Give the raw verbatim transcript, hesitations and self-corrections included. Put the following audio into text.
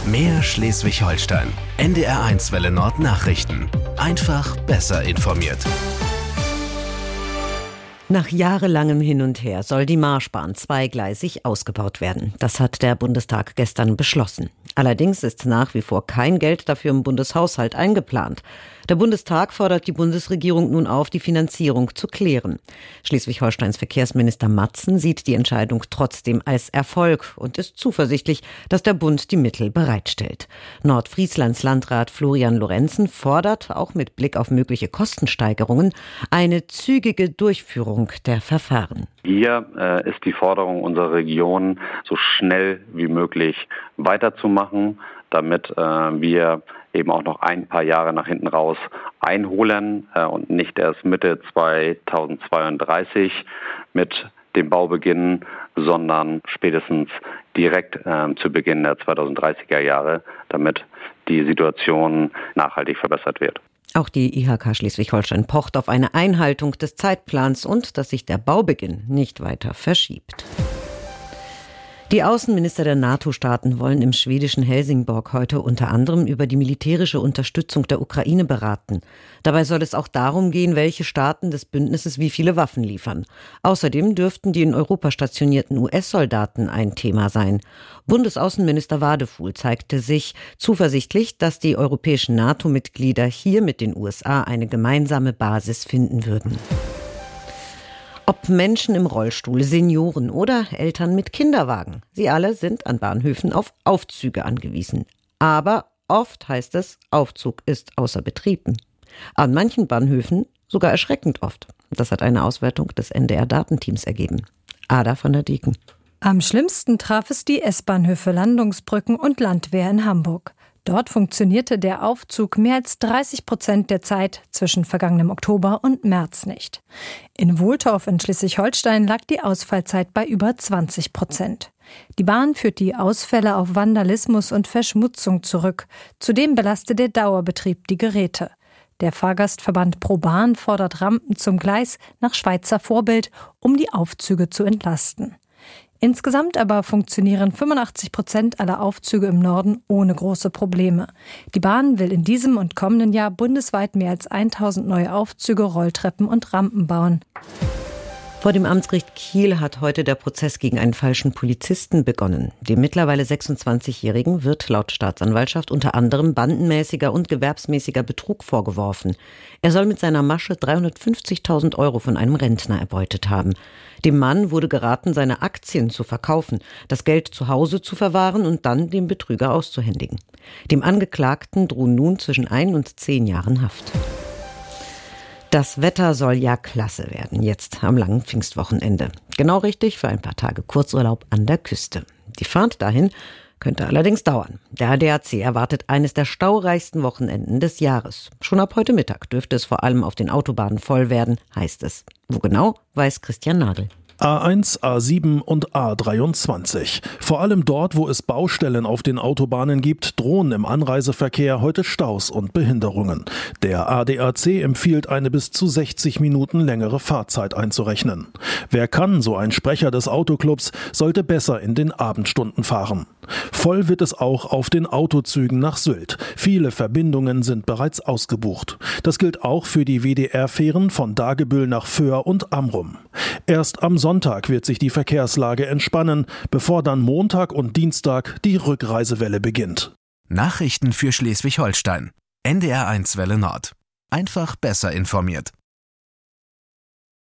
Mehr Schleswig-Holstein. N D R eins Welle Nord Nachrichten. Einfach besser informiert. Nach jahrelangem Hin und Her soll die Marschbahn zweigleisig ausgebaut werden. Das hat der Bundestag gestern beschlossen. Allerdings ist nach wie vor kein Geld dafür im Bundeshaushalt eingeplant. Der Bundestag fordert die Bundesregierung nun auf, die Finanzierung zu klären. Schleswig-Holsteins Verkehrsminister Matzen sieht die Entscheidung trotzdem als Erfolg und ist zuversichtlich, dass der Bund die Mittel bereitstellt. Nordfrieslands Landrat Florian Lorenzen fordert, auch mit Blick auf mögliche Kostensteigerungen, eine zügige Durchführung der Verfahren. Hier äh, ist die Forderung unserer Region, so schnell wie möglich weiterzumachen, damit äh, wir eben auch noch ein paar Jahre nach hinten raus einholen äh, und nicht erst Mitte zweitausendzweiunddreißig mit dem Bau beginnen, sondern spätestens direkt äh, zu Beginn der zweitausenddreißiger Jahre, damit die Situation nachhaltig verbessert wird. Auch die I H K Schleswig-Holstein pocht auf eine Einhaltung des Zeitplans und dass sich der Baubeginn nicht weiter verschiebt. Die Außenminister der NATO-Staaten wollen im schwedischen Helsingborg heute unter anderem über die militärische Unterstützung der Ukraine beraten. Dabei soll es auch darum gehen, welche Staaten des Bündnisses wie viele Waffen liefern. Außerdem dürften die in Europa stationierten U S-Soldaten ein Thema sein. Bundesaußenminister Wadefuhl zeigte sich zuversichtlich, dass die europäischen NATO-Mitglieder hier mit den U S A eine gemeinsame Basis finden würden. Ob Menschen im Rollstuhl, Senioren oder Eltern mit Kinderwagen. Sie alle sind an Bahnhöfen auf Aufzüge angewiesen. Aber oft heißt es, Aufzug ist außer Betrieb. An manchen Bahnhöfen sogar erschreckend oft. Das hat eine Auswertung des N D R-Datenteams ergeben. Ada von der Dieken. Am schlimmsten traf es die S-Bahnhöfe Landungsbrücken und Landwehr in Hamburg. Dort funktionierte der Aufzug mehr als dreißig Prozent der Zeit zwischen vergangenem Oktober und März nicht. In Wohltorf in Schleswig-Holstein lag die Ausfallzeit bei über zwanzig Prozent. Die Bahn führt die Ausfälle auf Vandalismus und Verschmutzung zurück. Zudem belastet der Dauerbetrieb die Geräte. Der Fahrgastverband ProBahn fordert Rampen zum Gleis nach Schweizer Vorbild, um die Aufzüge zu entlasten. Insgesamt aber funktionieren fünfundachtzig Prozent aller Aufzüge im Norden ohne große Probleme. Die Bahn will in diesem und kommenden Jahr bundesweit mehr als tausend neue Aufzüge, Rolltreppen und Rampen bauen. Vor dem Amtsgericht Kiel hat heute der Prozess gegen einen falschen Polizisten begonnen. Dem mittlerweile sechsundzwanzigjährigen wird laut Staatsanwaltschaft unter anderem bandenmäßiger und gewerbsmäßiger Betrug vorgeworfen. Er soll mit seiner Masche dreihundertfünfzigtausend Euro von einem Rentner erbeutet haben. Dem Mann wurde geraten, seine Aktien zu verkaufen, das Geld zu Hause zu verwahren und dann dem Betrüger auszuhändigen. Dem Angeklagten drohen nun zwischen ein und zehn Jahren Haft. Das Wetter soll ja klasse werden, jetzt am langen Pfingstwochenende. Genau richtig für ein paar Tage Kurzurlaub an der Küste. Die Fahrt dahin könnte allerdings dauern. Der A D A C erwartet eines der staureichsten Wochenenden des Jahres. Schon ab heute Mittag dürfte es vor allem auf den Autobahnen voll werden, heißt es. Wo genau, weiß Christian Nagel. A eins, A sieben und A dreiundzwanzig. Vor allem dort, wo es Baustellen auf den Autobahnen gibt, drohen im Anreiseverkehr heute Staus und Behinderungen. Der A D A C empfiehlt, eine bis zu sechzig Minuten längere Fahrzeit einzurechnen. Wer kann, so ein Sprecher des Autoclubs, sollte besser in den Abendstunden fahren. Voll wird es auch auf den Autozügen nach Sylt. Viele Verbindungen sind bereits ausgebucht. Das gilt auch für die W D R-Fähren von Dagebüll nach Föhr und Amrum. Erst am Sonntag wird sich die Verkehrslage entspannen, bevor dann Montag und Dienstag die Rückreisewelle beginnt. Nachrichten für Schleswig-Holstein. N D R eins Welle Nord. Einfach besser informiert.